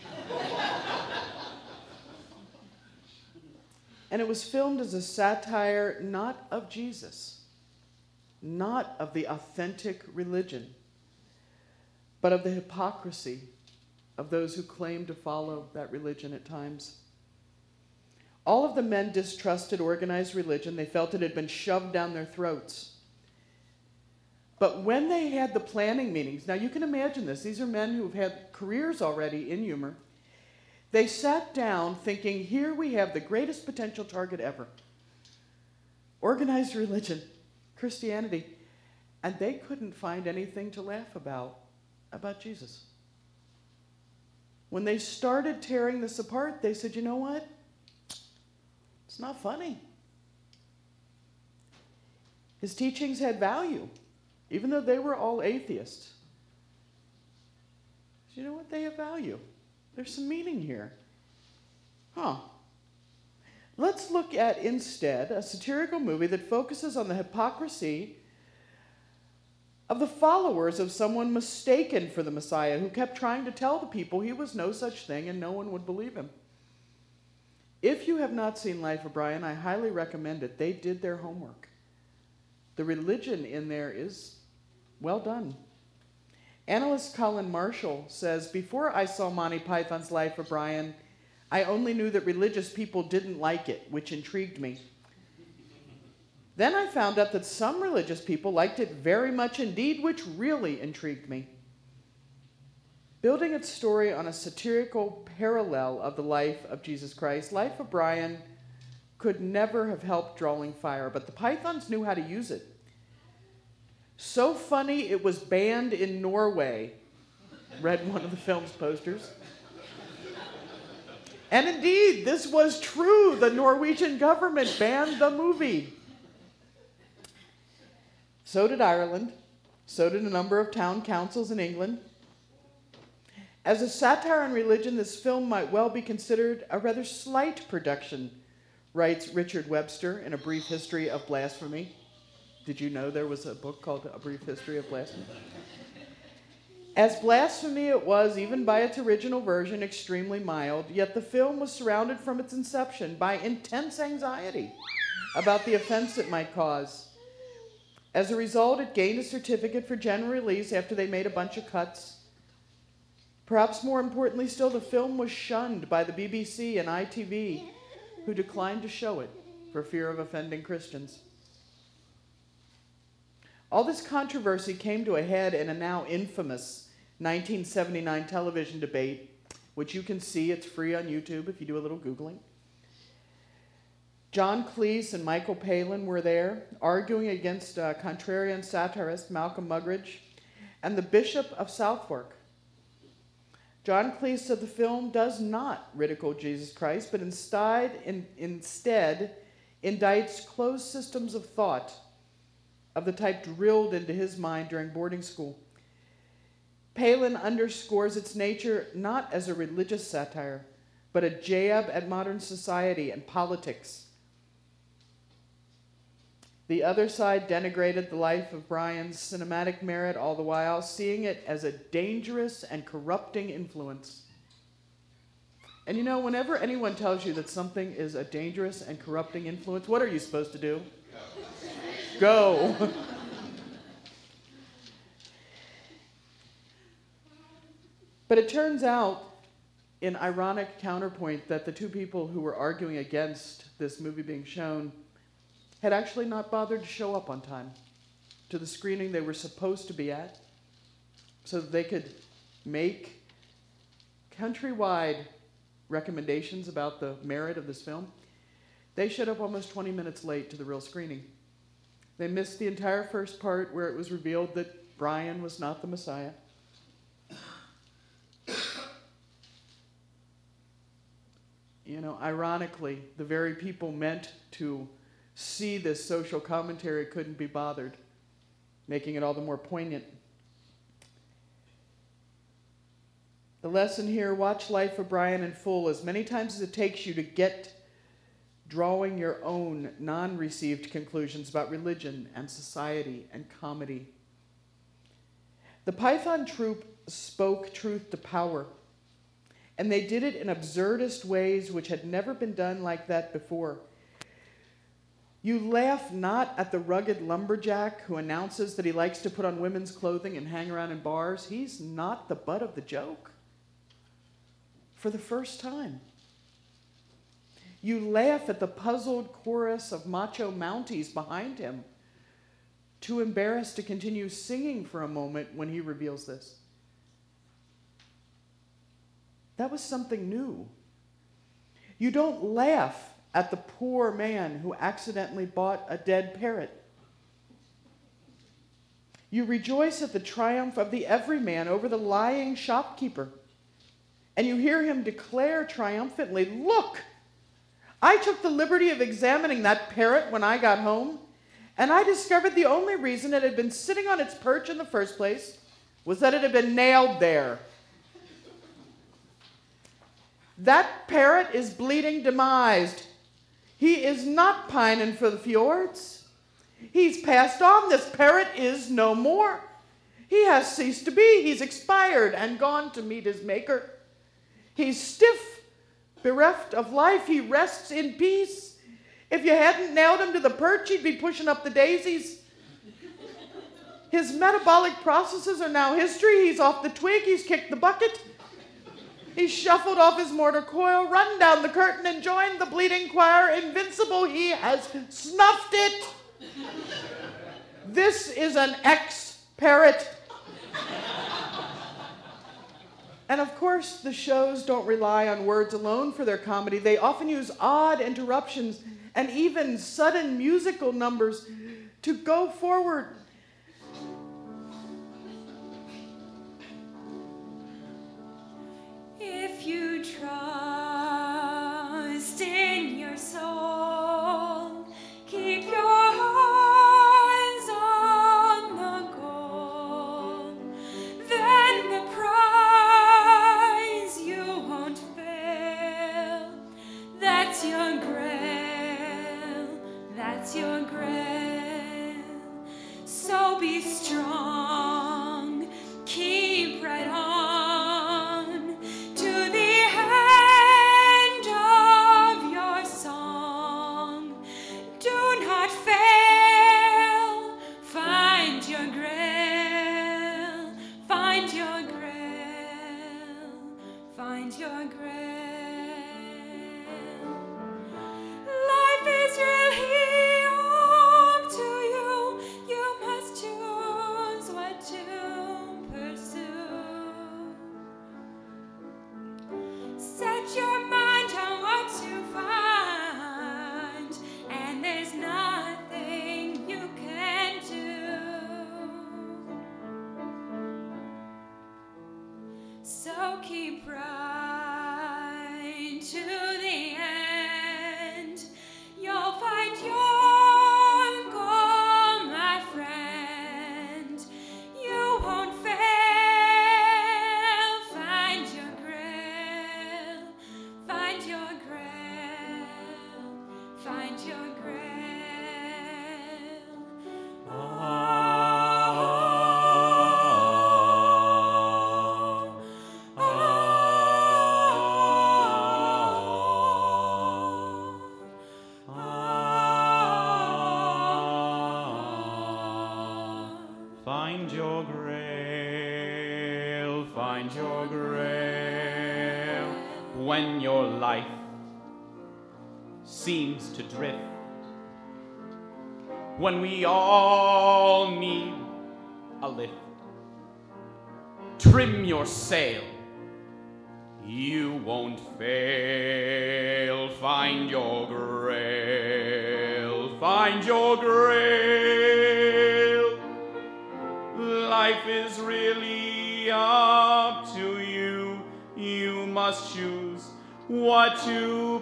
And it was filmed as a satire not of Jesus, not of the authentic religion, but of the hypocrisy of those who claim to follow that religion at times. All of the men distrusted organized religion. They felt it had been shoved down their throats. But when they had the planning meetings, now you can imagine this, these are men who've had careers already in humor. They sat down thinking, here we have the greatest potential target ever. Organized religion, Christianity. And they couldn't find anything to laugh about Jesus. When they started tearing this apart, they said, you know what? It's not funny. His teachings had value, even though they were all atheists. You know what? They have value. There's some meaning here. Let's look at, instead, a satirical movie that focuses on the hypocrisy of the followers of someone mistaken for the Messiah, who kept trying to tell the people he was no such thing and no one would believe him. If you have not seen Life of Brian, I highly recommend it. They did their homework. The religion in there is well done. Analyst Colin Marshall says, before I saw Monty Python's Life of Brian, I only knew that religious people didn't like it, which intrigued me. Then I found out that some religious people liked it very much indeed, which really intrigued me. Building its story on a satirical parallel of the life of Jesus Christ, Life of Brian could never have helped drawing fire, but the Pythons knew how to use it. So funny it was banned in Norway, read one of the film's posters. And indeed, this was true. The Norwegian government banned the movie. So did Ireland. So did a number of town councils in England. As a satire on religion, this film might well be considered a rather slight production, writes Richard Webster in A Brief History of Blasphemy. Did you know there was a book called A Brief History of Blasphemy? As blasphemy it was, even by its original version, extremely mild, yet the film was surrounded from its inception by intense anxiety about the offense it might cause. As a result, it gained a certificate for general release after they made a bunch of cuts. Perhaps more importantly still, the film was shunned by the BBC and ITV, who declined to show it for fear of offending Christians. All this controversy came to a head in a now infamous 1979 television debate, which you can see. It's free on YouTube if you do a little Googling. John Cleese and Michael Palin were there, arguing against contrarian satirist Malcolm Muggeridge and the Bishop of Southwark. John Cleese said the film does not ridicule Jesus Christ, but instead indicts closed systems of thought of the type drilled into his mind during boarding school. Palin underscores its nature not as a religious satire, but a jab at modern society and politics. The other side denigrated the life of Brian's cinematic merit, all the while seeing it as a dangerous and corrupting influence. And you know, whenever anyone tells you that something is a dangerous and corrupting influence, what are you supposed to do? Go. But it turns out, in ironic counterpoint, that the two people who were arguing against this movie being shown had actually not bothered to show up on time to the screening they were supposed to be at so that they could make countrywide recommendations about the merit of this film. They showed up almost 20 minutes late to the real screening. They missed the entire first part where it was revealed that Brian was not the Messiah. You know, ironically, the very people meant to see this social commentary couldn't be bothered, making it all the more poignant. The lesson here, watch Life of Brian in full as many times as it takes you to get drawing your own non-received conclusions about religion and society and comedy. The Python troupe spoke truth to power, and they did it in absurdist ways which had never been done like that before. You laugh not at the rugged lumberjack who announces that he likes to put on women's clothing and hang around in bars. He's not the butt of the joke for the first time. You laugh at the puzzled chorus of macho Mounties behind him, too embarrassed to continue singing for a moment when he reveals this. That was something new. You don't laugh at the poor man who accidentally bought a dead parrot. You rejoice at the triumph of the everyman over the lying shopkeeper. And you hear him declare triumphantly, "Look, I took the liberty of examining that parrot when I got home, and I discovered the only reason it had been sitting on its perch in the first place was that it had been nailed there. That parrot is bleeding demised. He is not pining for the fjords. He's passed on. This parrot is no more. He has ceased to be. He's expired and gone to meet his maker. He's stiff, bereft of life. He rests in peace. If you hadn't nailed him to the perch, he'd be pushing up the daisies. His metabolic processes are now history. He's off the twig. He's kicked the bucket. He's shuffled off his mortar coil, run down the curtain, and joined the bleeding choir. Invincible, he has snuffed it. This is an ex-parrot." And of course, the shows don't rely on words alone for their comedy. They often use odd interruptions and even sudden musical numbers to go forward. If you trust in your soul, keep your eyes on the goal. grail. Life is really up to you. You must choose what to pursue. Set your mind on what to find, and there's nothing you can do. So keep right to the end. You'll find your goal, my friend. You won't fail. Find your grail. Find your grail. Find your grail. Find your grail, find your grail. When your life seems to drift, when we all need a lift, trim your sail, you won't fail. Find your grail, find your grail. Life is really up to you. You must choose what to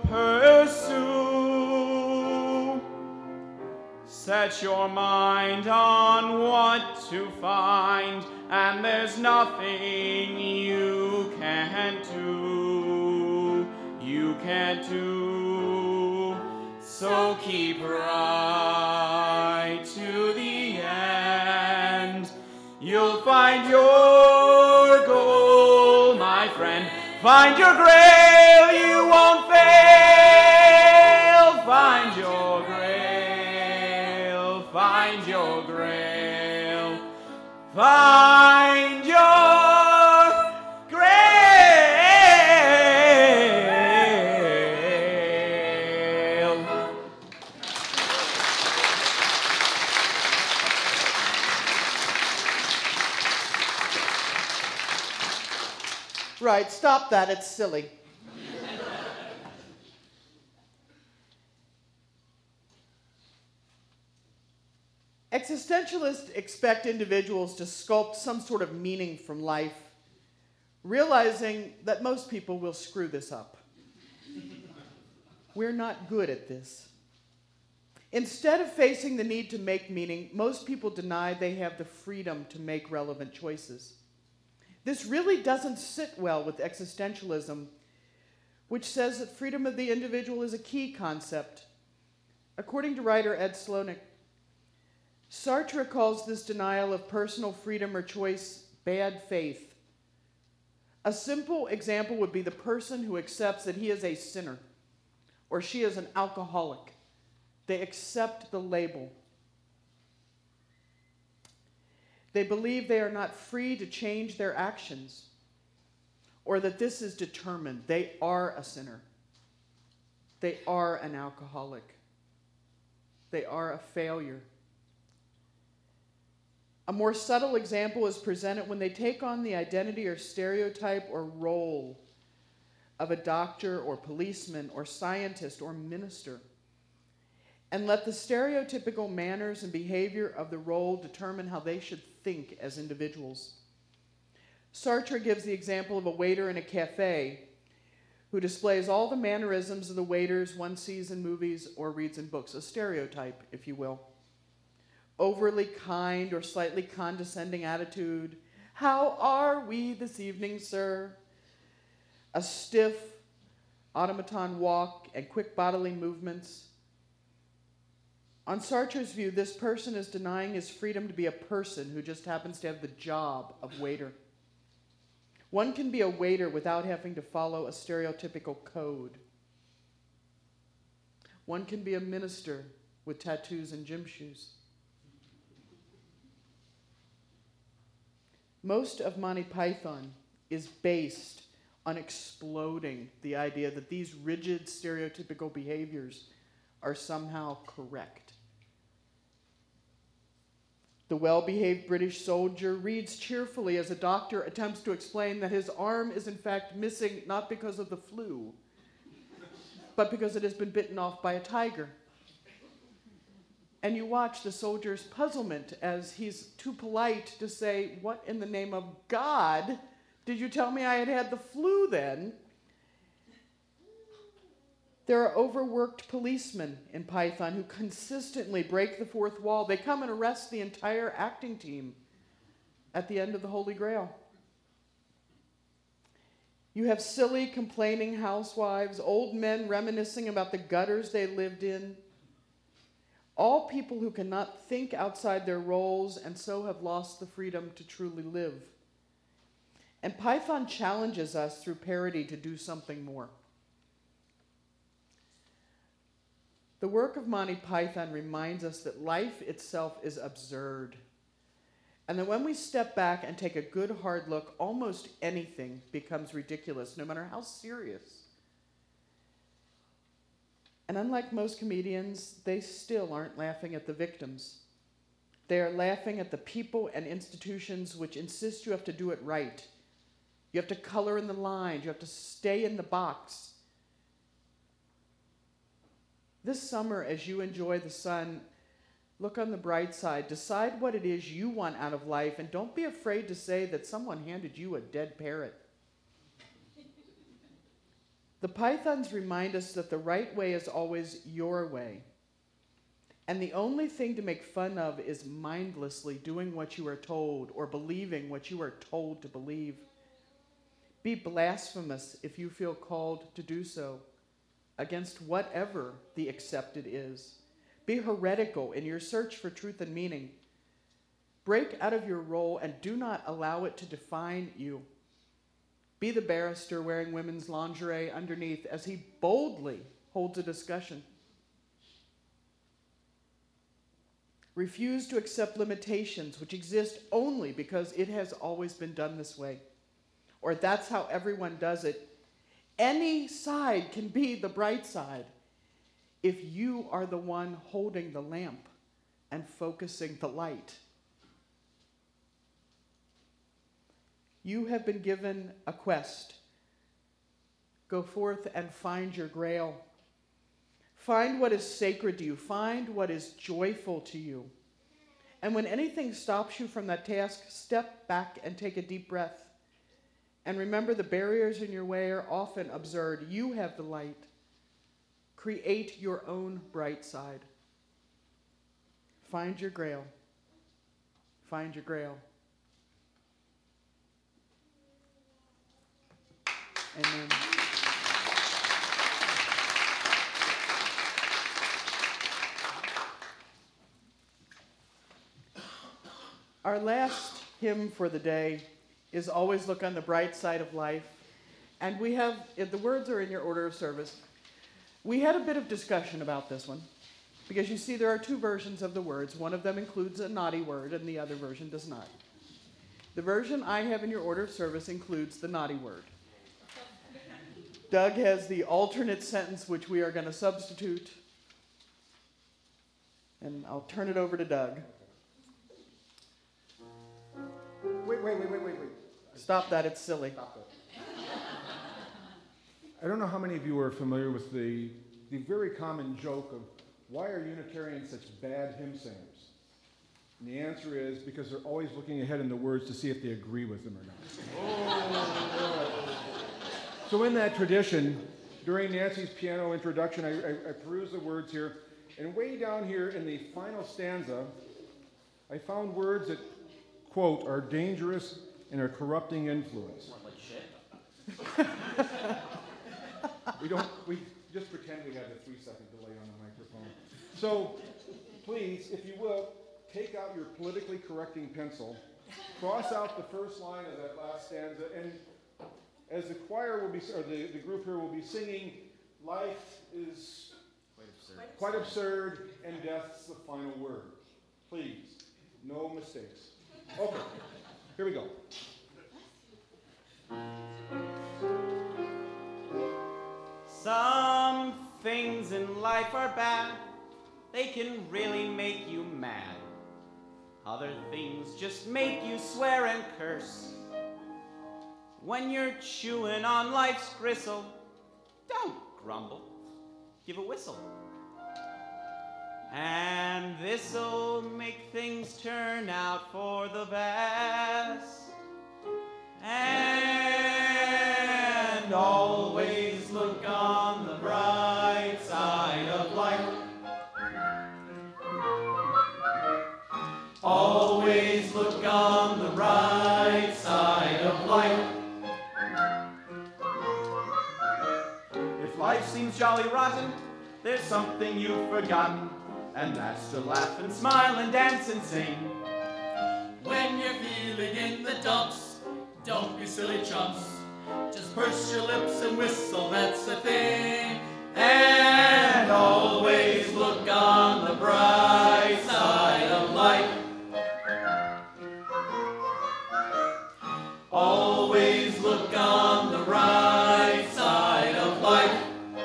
pursue. Set your mind on what to find, and there's nothing you can't do. You can't do. So keep right to the end. You'll find your goal, my friend. Find your grail, you won't fail. Find your grail, find your grail. Find your grail. Right, stop that, it's silly. Existentialists expect individuals to sculpt some sort of meaning from life, realizing that most people will screw this up. We're not good at this. Instead of facing the need to make meaning, most people deny they have the freedom to make relevant choices. This really doesn't sit well with existentialism, which says that freedom of the individual is a key concept. According to writer Ed Slonick, Sartre calls this denial of personal freedom or choice bad faith. A simple example would be the person who accepts that he is a sinner or she is an alcoholic. They accept the label. They believe they are not free to change their actions, or that this is determined. They are a sinner. They are an alcoholic. They are a failure. A more subtle example is presented when they take on the identity or stereotype or role of a doctor or policeman or scientist or minister, and let the stereotypical manners and behavior of the role determine how they should think as individuals. Sartre gives the example of a waiter in a cafe who displays all the mannerisms of the waiters one sees in movies or reads in books, a stereotype, if you will. Overly kind or slightly condescending attitude. How are we this evening, sir? A stiff automaton walk and quick bodily movements. On Sartre's view, this person is denying his freedom to be a person who just happens to have the job of waiter. One can be a waiter without having to follow a stereotypical code. One can be a minister with tattoos and gym shoes. Most of Monty Python is based on exploding the idea that these rigid, stereotypical behaviors are somehow correct. The well-behaved British soldier reads cheerfully as a doctor attempts to explain that his arm is in fact missing not because of the flu, but because it has been bitten off by a tiger. And you watch the soldier's puzzlement as he's too polite to say, "What in the name of God did you tell me I had had the flu then?" There are overworked policemen in Python who consistently break the fourth wall. They come and arrest the entire acting team at the end of the Holy Grail. You have silly, complaining housewives, old men reminiscing about the gutters they lived in. All people who cannot think outside their roles and so have lost the freedom to truly live. And Python challenges us through parody to do something more. The work of Monty Python reminds us that life itself is absurd, and that when we step back and take a good hard look, almost anything becomes ridiculous, no matter how serious. And unlike most comedians, they still aren't laughing at the victims. They are laughing at the people and institutions which insist you have to do it right. You have to color in the lines, you have to stay in the box. This summer, as you enjoy the sun, look on the bright side. Decide what it is you want out of life, and don't be afraid to say that someone handed you a dead parrot. The Pythons remind us that the right way is always your way. And the only thing to make fun of is mindlessly doing what you are told or believing what you are told to believe. Be blasphemous if you feel called to do so, against whatever the accepted is. Be heretical in your search for truth and meaning. Break out of your role and do not allow it to define you. Be the barrister wearing women's lingerie underneath as he boldly holds a discussion. Refuse to accept limitations which exist only because it has always been done this way, or that's how everyone does it. Any side can be the bright side if you are the one holding the lamp and focusing the light. You have been given a quest. Go forth and find your grail. Find what is sacred to you. Find what is joyful to you. And when anything stops you from that task, step back and take a deep breath. And remember, the barriers in your way are often absurd. You have the light. Create your own bright side. Find your grail. Find your grail. Amen. Our last hymn for the day is Always Look on the Bright Side of Life. And we have, the words are in your order of service. We had a bit of discussion about this one, because you see there are two versions of the words. One of them includes a naughty word, and the other version does not. The version I have in your order of service includes the naughty word. Doug has the alternate sentence, which we are going to substitute. And I'll turn it over to Doug. Wait. Stop that, it's silly. Stop it. I don't know how many of you are familiar with the very common joke of, why are Unitarians such bad hymn singers? And the answer is because they're always looking ahead in the words to see if they agree with them or not. So in that tradition, during Nancy's piano introduction, I perused the words here, and way down here in the final stanza, I found words that, quote, are dangerous and are corrupting influence. We just pretend we have a 3-second delay on the microphone. So please, if you will, take out your politically correcting pencil, cross out the first line of that last stanza, and as the choir will be, or the group here will be singing, life is quite absurd, and death's the final word. Please, no mistakes. Okay, here we go. things in life are bad, they can really make you mad. Other things just make you swear and curse. When you're chewing on life's gristle, don't grumble, give a whistle. And this'll make things turn out for the best. And always look on the bright side of life. Always look on the right side of life. If life seems jolly rotten, there's something you've forgotten, and that's to laugh and smile and dance and sing. When you're feeling in the dumps, don't be silly chumps. Just purse your lips and whistle, that's the thing. And always look on the bright side of life. Always look on the right side of life.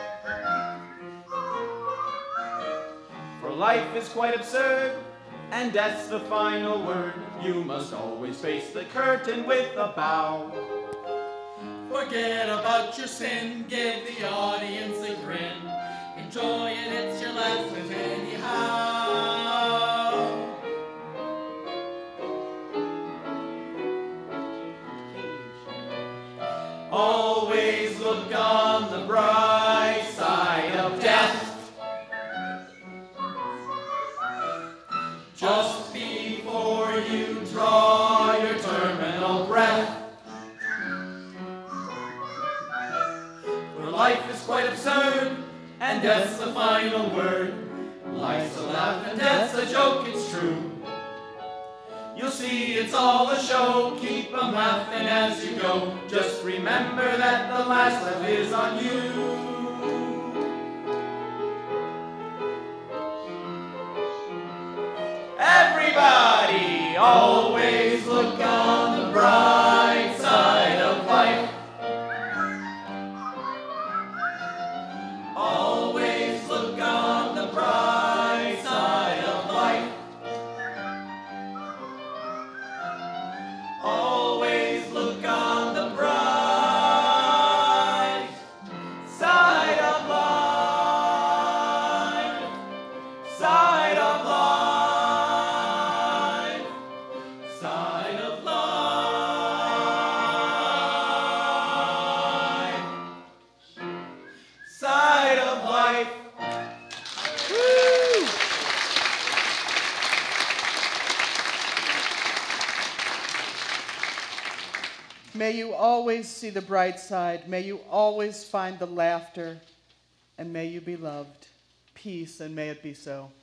For life is quite absurd, and death's the final word. You must always face the curtain with a bow. Forget about your sin, give the audience a grin. Enjoy it, it's your last life anyhow. Always look on the bright side of death. Just before you draw your terminal breath. For life is quite absurd, and death's the final word. Life's a laugh and death's a joke, it's true. You'll see it's all a show, keep 'em laughing as you go. Just remember that the last laugh is on you. Everybody, always look on the bright side of life. Always look on the bright side of life. Always look on the bright side of life. Side of life. Side of life. Side of life. Woo! May you always see the bright side. May you always find the laughter. And may you be loved. Peace, and may it be so.